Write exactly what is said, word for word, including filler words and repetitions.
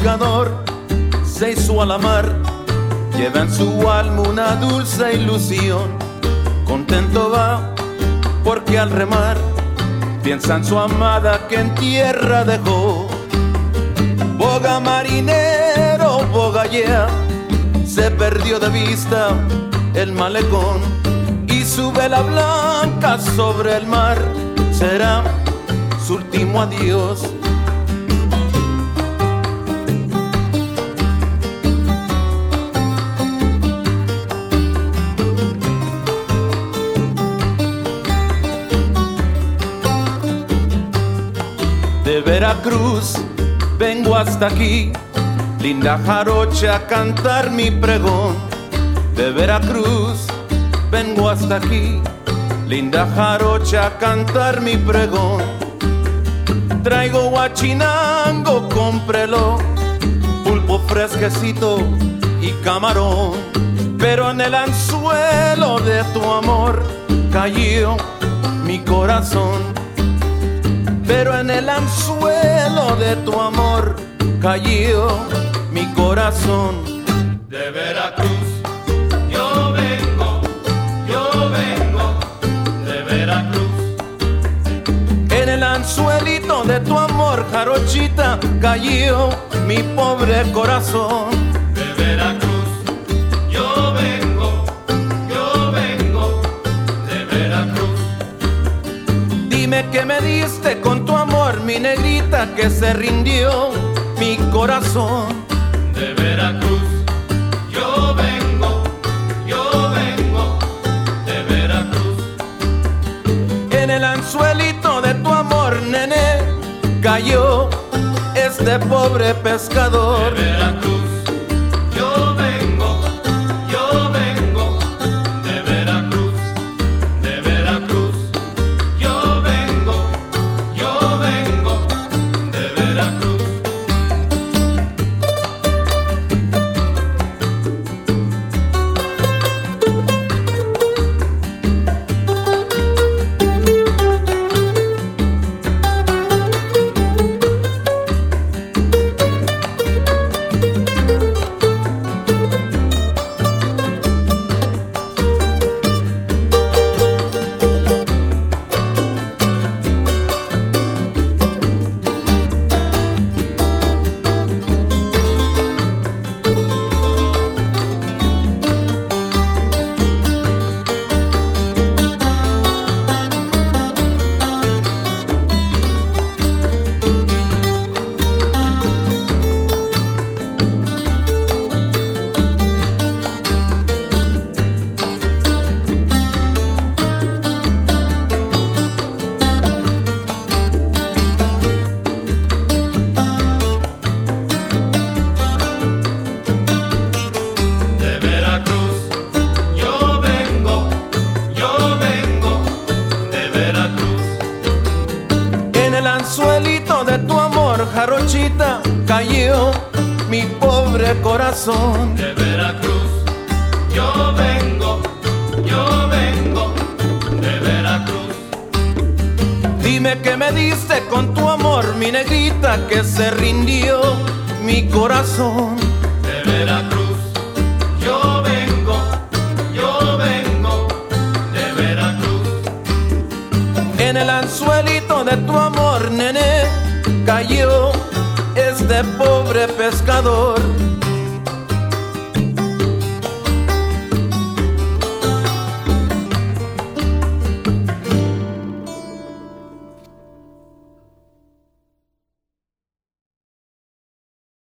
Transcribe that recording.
pescador se hizo a la mar, lleva en su alma una dulce ilusión. Contento va porque al remar piensa en su amada que en tierra dejó. Boga marinero, boga yeah, se perdió de vista el malecón y su vela blanca sobre el mar será su último adiós. De Veracruz vengo hasta aquí, linda jarocha, a cantar mi pregón. De Veracruz vengo hasta aquí, linda jarocha, a cantar mi pregón. Traigo guachinango, cómprelo, pulpo fresquecito y camarón. Pero en el anzuelo de tu amor cayó mi corazón. Pero en el anzuelo de tu amor cayó mi corazón. De Veracruz yo vengo, yo vengo de Veracruz. En el anzuelito de tu amor, jarochita, cayó mi pobre corazón. De Veracruz yo vengo, yo vengo de Veracruz. Dime que me diste con tu amor, mi negrita, que se rindió mi corazón. De Veracruz yo vengo, yo vengo de Veracruz. En el anzuelito de tu amor, nene, cayó este pobre pescador. De Veracruz yo vengo, yo vengo de Veracruz. De Veracruz yo vengo, yo vengo de Veracruz. Anzuelito de tu amor, jarochita, cayó mi pobre corazón. De Veracruz yo vengo, yo vengo de Veracruz. Dime que me diste con tu amor, mi negrita, que se rindió mi corazón. De Veracruz yo vengo, yo vengo de Veracruz. En el anzuelito de tu amor, nene, cayó este pobre pescador.